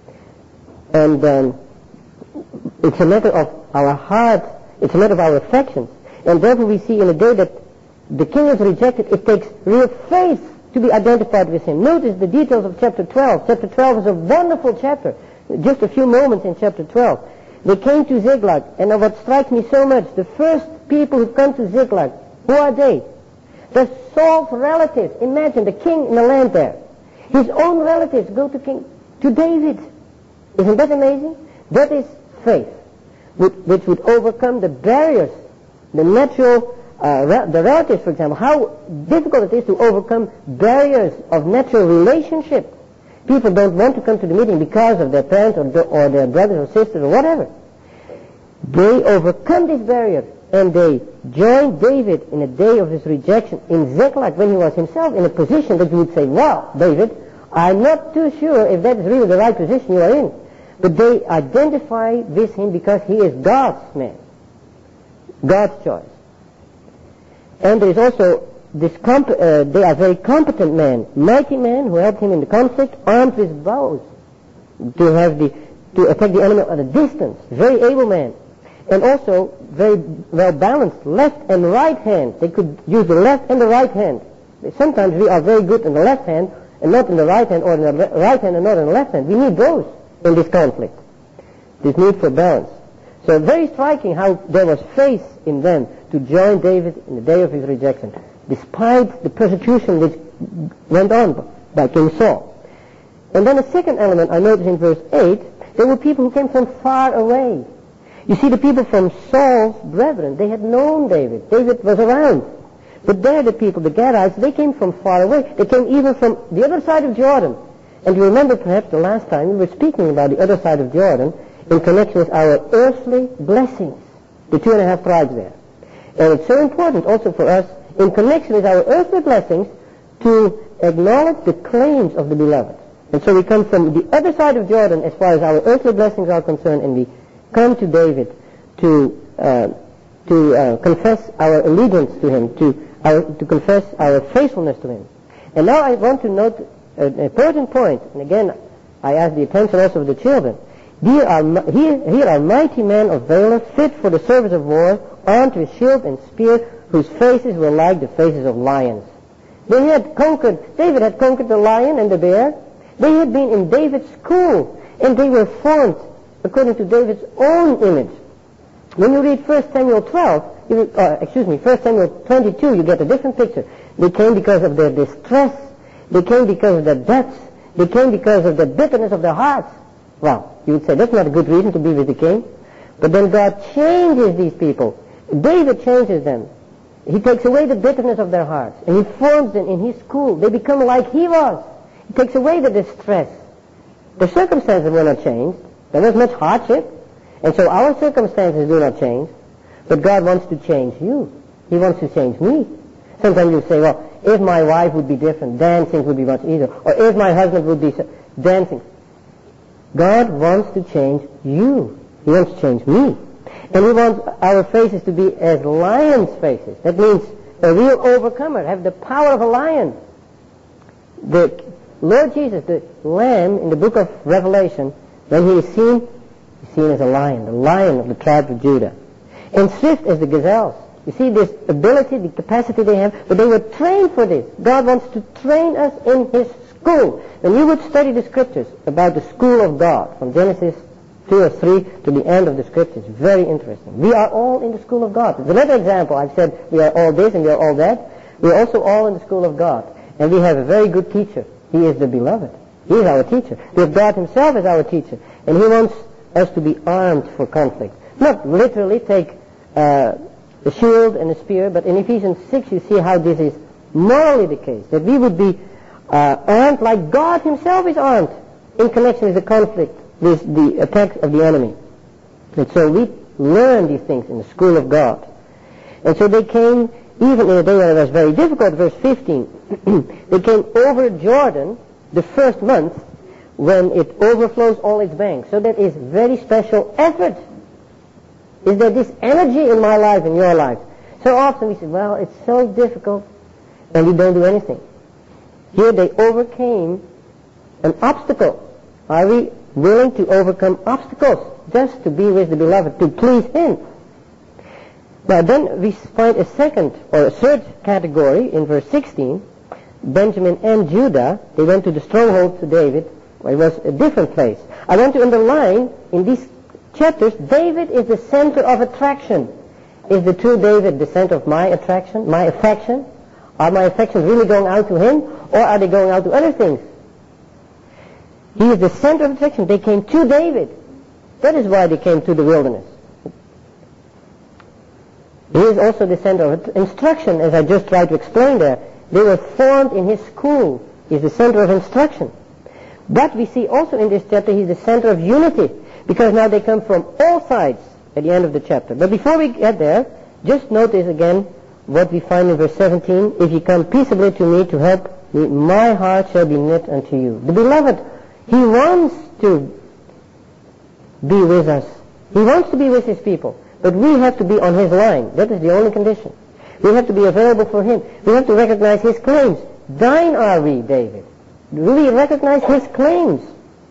A: And um, it's a matter of our heart, it's a matter of our affections. And therefore we see in the day that the king is rejected, it takes real faith to be identified with him. Notice the details of chapter twelve. Chapter twelve is a wonderful chapter. Just a few moments in chapter twelve. They came to Ziklag, and what strikes me so much, the first people who come to Ziklag, who are they? The Saul's relatives. Imagine the king in the land there. His own relatives go to King, to David. Isn't that amazing? That is faith, which, which would overcome the barriers, the natural, uh, re- the relatives, for example. How difficult it is to overcome barriers of natural relationship. People don't want to come to the meeting because of their parents or, the, or their brothers or sisters or whatever. They overcome this barrier, and they joined David in a day of his rejection in Ziklag, when he was himself in a position that you would say, wow, David, I'm not too sure if that is really the right position you are in. But they identify with him because he is God's man, God's choice. And there is also this, comp- uh, they are very competent men, mighty men who helped him in the conflict, armed with bows to have the, to attack the enemy at a distance. Very able men. And also very well balanced left and right hand. They could use the left and the right hand. Sometimes we are very good in the left hand and not in the right hand, or in the le- right hand and not in the left hand. We need both in this conflict. This need for balance. So very striking how there was faith in them to join David in the day of his rejection, despite the persecution which went on by King Saul. And then a second element I noticed in verse eight, there were people who came from far away. You see, the people from Saul's brethren, they had known David. David was around. But there the people, the Gadites, they came from far away. They came even from the other side of Jordan. And you remember perhaps the last time we were speaking about the other side of Jordan in connection with our earthly blessings, the two and a half tribes there. And it's so important also for us in connection with our earthly blessings to acknowledge the claims of the beloved. And so we come from the other side of Jordan as far as our earthly blessings are concerned, and we come to David to uh, to uh, confess our allegiance to him, to our, to confess our faithfulness to him. And now I want to note an important point, and again I ask the attention also of the children. Here are, here, here are mighty men of valor, fit for the service of war, armed with shield and spear, whose faces were like the faces of lions. They had conquered, David had conquered the lion and the bear. They had been in David's school, and they were formed according to David's own image. When you read First Samuel twelve, you, uh, excuse me, First Samuel twenty-two, you get a different picture. They came because of their distress. They came because of their debts. They came because of the bitterness of their hearts. Well, you would say that's not a good reason to be with the king. But then God changes these people. David changes them. He takes away the bitterness of their hearts, and he forms them in his school. They become like he was. He takes away the distress. The circumstances were not changed. There was much hardship. And so our circumstances do not change. But God wants to change you. He wants to change me. Sometimes you say, well, if my wife would be different, then things would be much easier. Or if my husband would be, then things. God wants to change you. He wants to change me. And he wants our faces to be as lions' faces. That means a real overcomer, have the power of a lion. The Lord Jesus, the Lamb in the book of Revelation, when he is seen, he's seen as a lion, the lion of the tribe of Judah. And swift as the gazelles. You see this ability, the capacity they have, but they were trained for this. God wants to train us in his school. When you would study the scriptures about the school of God, from Genesis two or three to the end of the scriptures, very interesting. We are all in the school of God. There's another example. I've said we are all this and we are all that. We are also all in the school of God. And we have a very good teacher. He is the beloved. He is our teacher. We have God himself as our teacher. And he wants us to be armed for conflict. Not literally take uh, a shield and a spear, but in Ephesians six you see how this is morally the case. That we would be uh, armed like God himself is armed in connection with the conflict, with the attacks of the enemy. And so we learn these things in the school of God. And so they came, even in a day when it was very difficult, verse fifteen, they came over Jordan the first month when it overflows all its banks. So that is very special effort. Is there this energy in my life, in your life? So often we say, well, it's so difficult, and we don't do anything. Here they overcame an obstacle. Are we willing to overcome obstacles just to be with the beloved, to please him? Now then we find a second or a third category in verse sixteen. Benjamin and Judah, they went to the stronghold to David. Well, it was a different place. I want to underline in these chapters, David is the center of attraction. Is the true David the center of my attraction, my affection? Are my affections really going out to him, or are they going out to other things? He is the center of attraction. They came to David. That is why they came to the wilderness. He is also the center of instruction, as I just tried to explain there. They were formed in his school. He is the center of instruction. But we see also in this chapter he is the center of unity, because now they come from all sides. at the end of the chapter. But before we get there, just notice again what we find in verse seventeen. If you come peaceably to me to help me, my heart shall be knit unto you. The beloved, he wants to be with us. He wants to be with his people. But we have to be on his line. That is the only condition. We have to be available for him. We have to recognize his claims. Thine are we, David. Do we recognize his claims?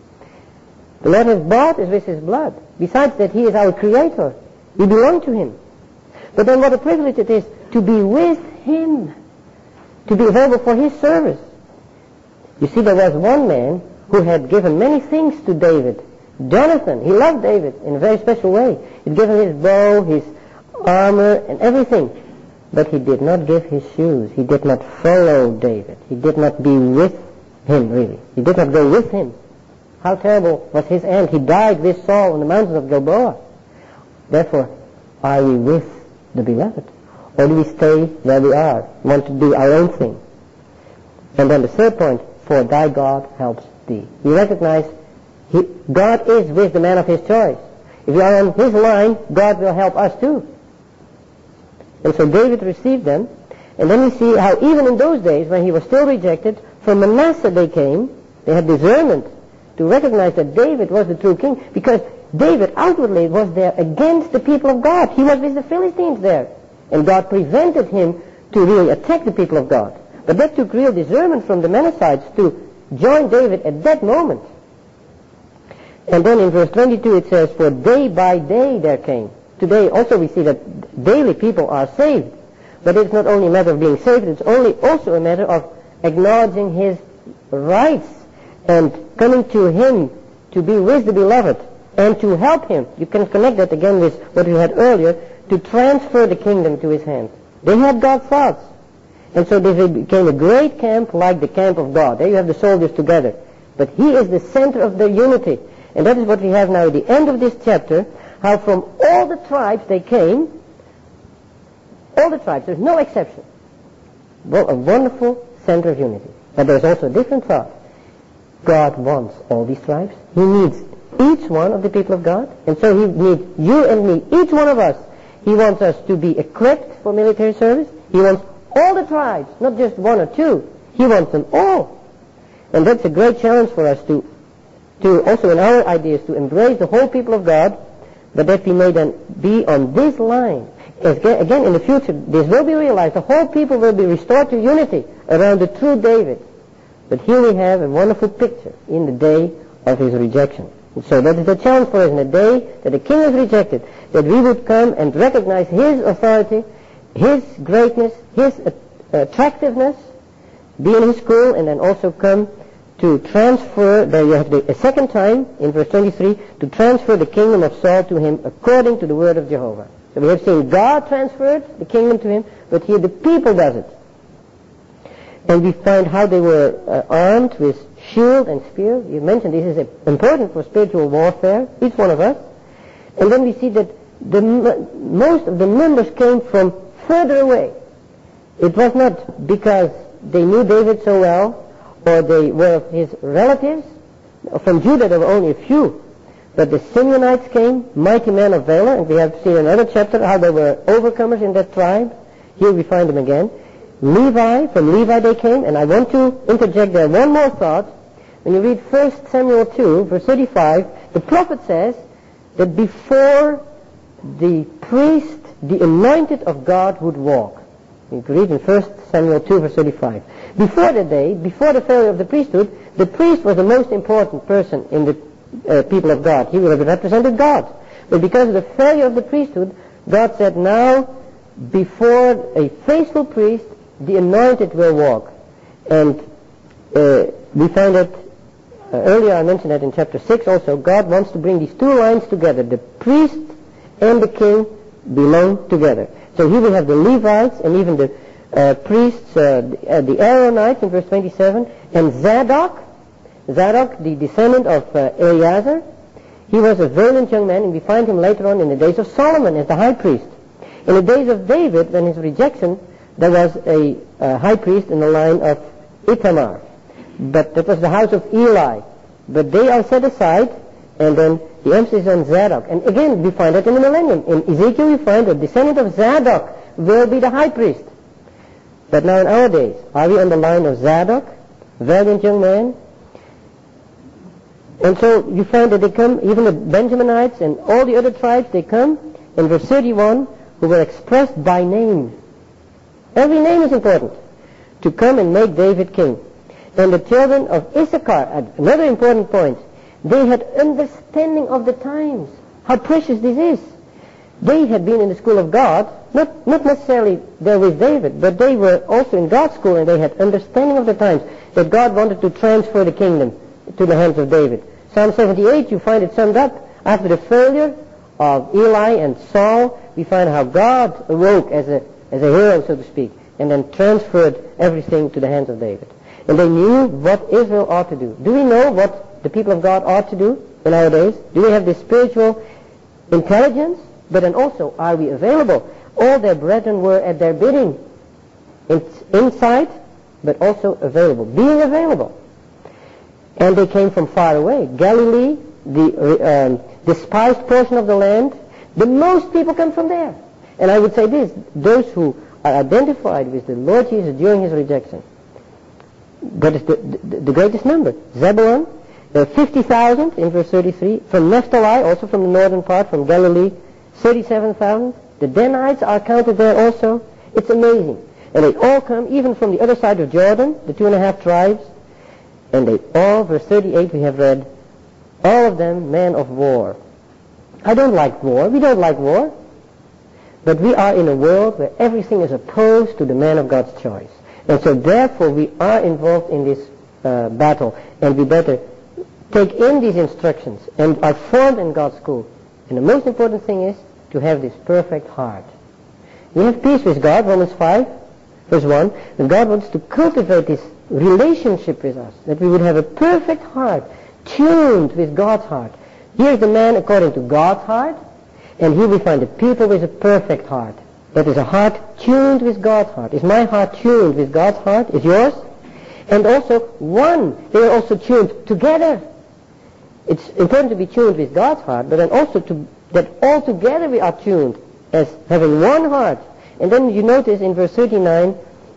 A: The Lord has bought us with his blood. Besides that, he is our creator. We belong to him. But then what a privilege it is to be with him. To be available for his service. You see, there was one man who had given many things to David. Jonathan. He loved David in a very special way. He'd given his bow, his armor, and everything. But he did not give his shoes. He did not follow David. He did not be with him, really. He did not go with him. How terrible was his end. He died with Saul on the mountains of Gilboa. Therefore, are we with the beloved? Or do we stay where we are, want to do our own thing? And then the third point, for thy God helps thee. We recognize he, God is with the man of his choice. If you are on his line, God will help us too. And so David received them. And then we see how even in those days when he was still rejected, from Manasseh they came. They had discernment to recognize that David was the true king, because David outwardly was there against the people of God. He was with the Philistines there. And God prevented him to really attack the people of God. But that took real discernment from the Manassites to join David at that moment. And then in verse twenty-two it says, for day by day there came. Today also we see that daily people are saved. But it's not only a matter of being saved, it's only also a matter of acknowledging his rights and coming to him to be with the beloved and to help him. You can connect that again with what we had earlier, to transfer the kingdom to his hands. They had God's thoughts. And so they became a great camp like the camp of God. There you have the soldiers together. But he is the center of their unity. And that is what we have now at the end of this chapter, how from all the tribes they came, all the tribes, there's no exception. Well, a wonderful center of unity. But there's also a different thought. God wants all these tribes. He needs each one of the people of God. And so he needs you and me, each one of us. He wants us to be equipped for military service. He wants all the tribes, not just one or two. He wants them all. And that's a great challenge for us to, to also in our ideas, to embrace the whole people of God, but that we may then be on this line. As again, in the future, this will be realized. The whole people will be restored to unity around the true David. But here we have a wonderful picture in the day of his rejection. And so that is the challenge for us in the day that the king is rejected, that we would come and recognize his authority, his greatness, his attractiveness, be in his school, and then also come to transfer, there you have the, a second time in verse twenty-three, to transfer the kingdom of Saul to him according to the word of Jehovah. So we have seen God transferred the kingdom to him, but here the people does it. And we find how they were uh, armed with shield and spear. You mentioned this is important for spiritual warfare, each one of us. And then we see that the most of the members came from further away. It was not because they knew David so well, or they were of his relatives. From Judah there were only a few. But the Simeonites came, mighty men of valor, and we have seen in another chapter how there were overcomers in that tribe. Here we find them again. Levi, from Levi they came, and I want to interject there one more thought. When you read First Samuel two, verse thirty-five, the prophet says that before the priest, the anointed of God, would walk. You can read in First Samuel two, verse thirty-five. Before the day, before the failure of the priesthood, the priest was the most important person in the uh, people of God. He represented God. But because of the failure of the priesthood, God said, now, before a faithful priest, the anointed will walk. And uh, we find that, uh, earlier I mentioned that in chapter six also, God wants to bring these two lines together. The priest and the king belong together. So here we have the Levites and even the uh, priests, uh, the, uh, the Aaronites in verse twenty-seven, and Zadok, Zadok, the descendant of uh, Eleazar. He was a valiant young man, and we find him later on in the days of Solomon as the high priest. In the days of David, when his rejection, there was a uh, high priest in the line of Ithamar. But that was the house of Eli. But they are set aside, and then the emphasis on Zadok. And again, we find that in the millennium. In Ezekiel, we find a descendant of Zadok will be the high priest. But now in our days, are we on the line of Zadok, valiant young man? And so you find that they come, even the Benjaminites and all the other tribes, they come in verse thirty-one, who were expressed by name. Every name is important. To come and make David king. And the children of Issachar, another important point, they had understanding of the times. How precious this is. They had been in the school of God, not, not necessarily there with David, but they were also in God's school, and they had understanding of the times, that God wanted to transfer the kingdom to the hands of David. Psalm seventy-eight, you find it summed up. After the failure of Eli and Saul, we find how God awoke as a, as a hero, so to speak, and then transferred everything to the hands of David. And they knew what Israel ought to do. Do we know what the people of God ought to do in our days? Do we have this spiritual intelligence? But then also, are we available? All their brethren were at their bidding, in, inside, but also available, being available. And they came from far away. Galilee, the um, despised portion of the land, the most people come from there. And I would say this, those who are identified with the Lord Jesus during his rejection, that is the, the, the greatest number. Zebulun, uh, fifty thousand in verse thirty-three. From Naphtali, also from the northern part, from Galilee, thirty-seven thousand. The Danites are counted there also. It's amazing. And they all come, even from the other side of Jordan, the two and a half tribes. And they all, verse thirty-eight we have read, all of them men of war. I don't like war. We don't like war. But we are in a world where everything is opposed to the man of God's choice. And so therefore we are involved in this uh, battle. And we better take in these instructions and are formed in God's school. And the most important thing is to have this perfect heart. We have peace with God, Romans five, verse one. And God wants to cultivate this relationship with us. That we would have a perfect heart, tuned with God's heart. Here's the man according to God's heart. And here we find the people with a perfect heart. That is a heart tuned with God's heart. Is my heart tuned with God's heart? Is yours? And also one. They are also tuned together. It's important to be tuned with God's heart, but then also to, that all together we are tuned as having one heart. And then you notice in verse thirty-nine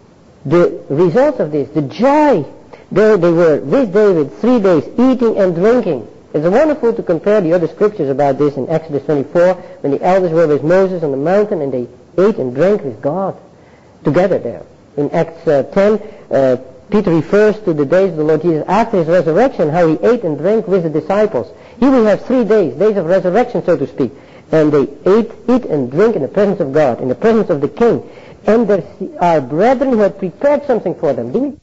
A: the results of this, the joy. There they were with David three days eating and drinking. It's wonderful to compare the other scriptures about this in Exodus twenty-four, when the elders were with Moses on the mountain and they ate and drank with God together there. In Acts uh, ten, uh, Peter refers to the days of the Lord Jesus after his resurrection, how he ate and drank with the disciples. Here we have three days, days of resurrection, so to speak. And they ate, eat and drink in the presence of God, in the presence of the King. And there are brethren who had prepared something for them. Do we